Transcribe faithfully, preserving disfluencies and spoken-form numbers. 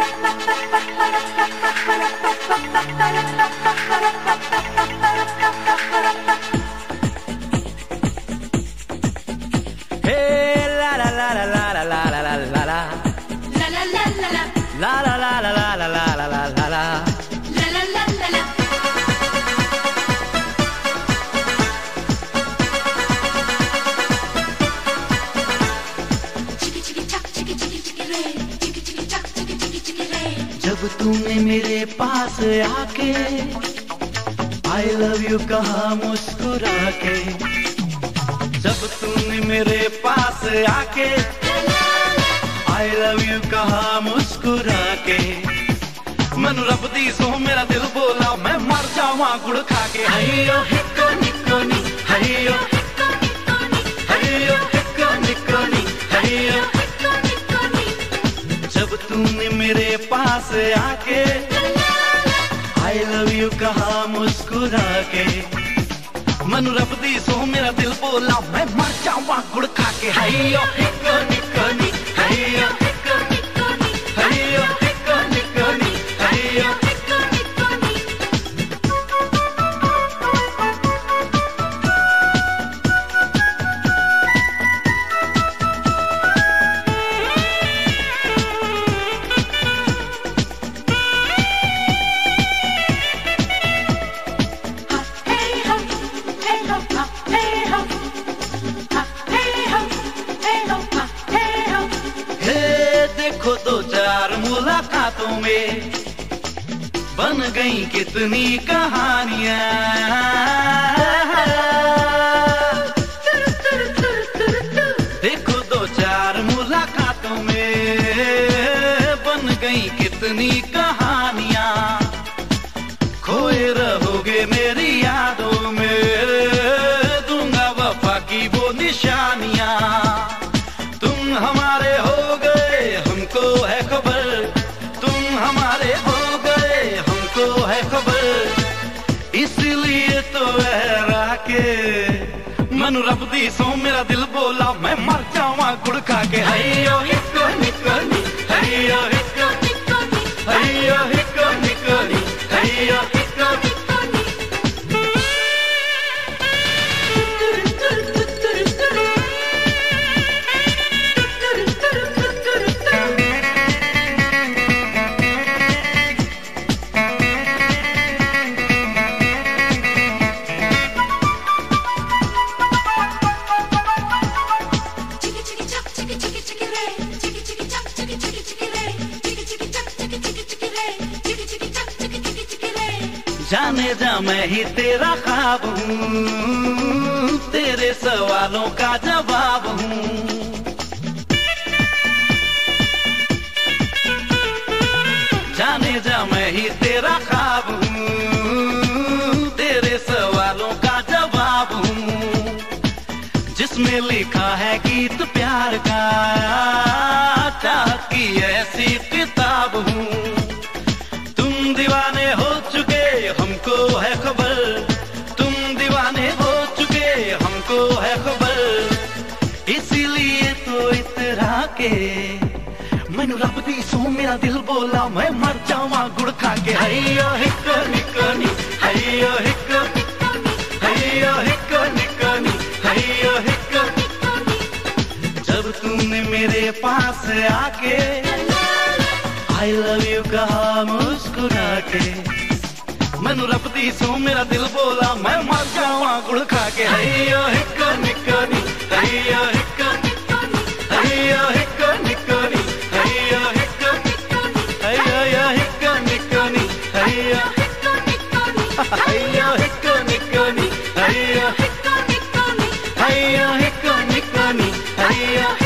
जब तूने मेरे पास आके I love you कहा मुस्कुरा के, जब तूने मेरे पास आके I love you कहा मुस्कुरा के, मैनू रब दी सो मेरा दिल बोला मैं मर जावा गुड़ खा के। हयो हिको निको नी, हयो हयो हिको निको नी, हयो जब तूने मेरे पास आके I love you कहा मुस्कुरा के, मैनू रब दी सो मेरा दिल बोला मैं मर जावा गुड़ खा के। हयो हिको निको नी, हयो हयो हिको निको नी, हयो देखो दो चार मुलाकातों में बन गई कितनी कहानियां, देखो दो चार मुलाकातों में बन गई कितनी कहानियां, खोए रहोगे मेरी यादों में दूंगा वफा की वो निशानियां, तुम हमारे हो गए हमको है खबर, तुम हमारे हो गए हमको है खबर, इसलिए तो हैरा के मनु रब दी सो मेरा दिल बोला मैं मर जावा गुड़ खा के। हयो हिको निको नी, हयो हिको हयो हिको निको नी, हयो हिको जाने जा मैं ही तेरा ख्वाब हूँ, तेरे सवालों का जवाब हूँ, जाने जा मैं ही तेरा ख्वाब हूँ, तेरे सवालों का जवाब हूँ, जिसमें लिखा है गीत प्यार का चाहत की ऐसी किताब हूँ, तुम दीवाने हो चुके हमको है खबर, तुम दीवाने हो चुके हमको है खबर, इसीलिए तो इतरा के मैनू रब दी सो मेरा दिल बोला मैं मर जावा गुड़ खा के। हयो हिको निको नी, हयो हिको हयो हिको निको नी, हयो हिको जब तुमने मेरे पास आके I love you कहा मुस्कुरा के, मैनू रब दी सो मेरा दिल बोला मैं मर जावा गुड़ खा के। हयो हिको निको नी, हयो हिको हयो हिको निको नी, हयो हिको हयो हिको निको नी, हयो हयो हिको निको नी, हयो हयो हिको निको नी, हयो